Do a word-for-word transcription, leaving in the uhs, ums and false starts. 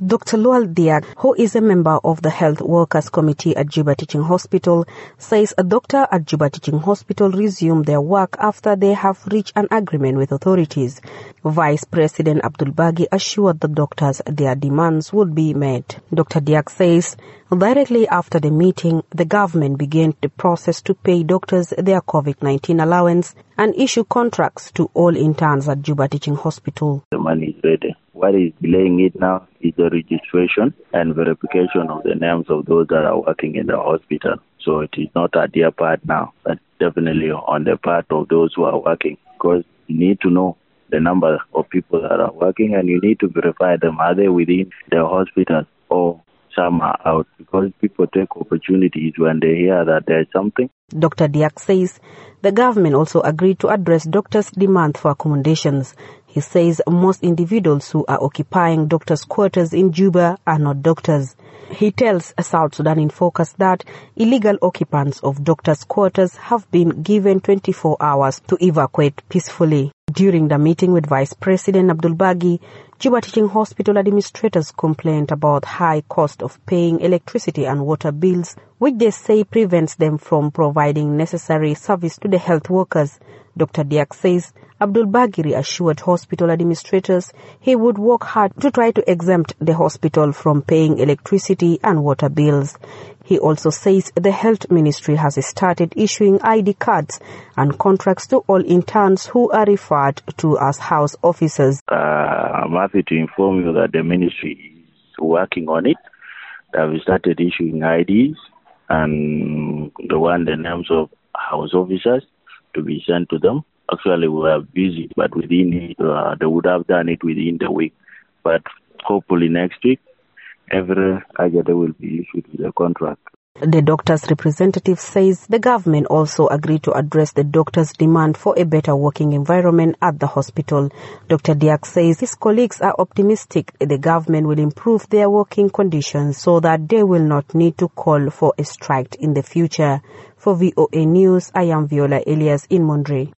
Doctor Lual Diak, who is a member of the Health Workers Committee at Juba Teaching Hospital, says a doctor at Juba Teaching Hospital resumed their work after they have reached an agreement with authorities. Vice President Abdul Bagi assured the doctors their demands would be met. Doctor Diak says directly after the meeting, the government began the process to pay doctors their COVID nineteen allowance and issue contracts to all interns at Juba Teaching Hospital. The money is ready. What is delaying it now is the registration and verification of the names of those that are working in the hospital. So it is not at their part now, but definitely on the part of those who are working, because you need to know the number of people that are working and you need to verify them. Are they within the hospital or some are out? Because people take opportunities when they hear that there is something. Doctor Diak says the government also agreed to address doctors' demand for accommodations. He says most individuals who are occupying doctors' quarters in Juba are not doctors. He tells South Sudan in Focus that illegal occupants of doctors' quarters have been given twenty-four hours to evacuate peacefully. During the meeting with Vice President Abdul Bagi, Juba Teaching Hospital administrators complained about high cost of paying electricity and water bills, which they say prevents them from providing necessary service to the health workers. Doctor Diak says Abdul Bagi assured hospital administrators he would work hard to try to exempt the hospital from paying electricity and water bills. He also says the health ministry has started issuing I D cards and contracts to all interns who are referred to as house officers. Uh, I'm happy to inform you that the ministry is working on it. That we started issuing I Ds and the one the names of house officers to be sent to them. Actually, we were busy, but within uh, they would have done it within the week. But hopefully next week, every agenda will be issued with a contract. The doctor's representative says the government also agreed to address the doctors' demand for a better working environment at the hospital. Doctor Diak says his colleagues are optimistic the government will improve their working conditions so that they will not need to call for a strike in the future. For V O A News, I am Viola Elias in Mondre.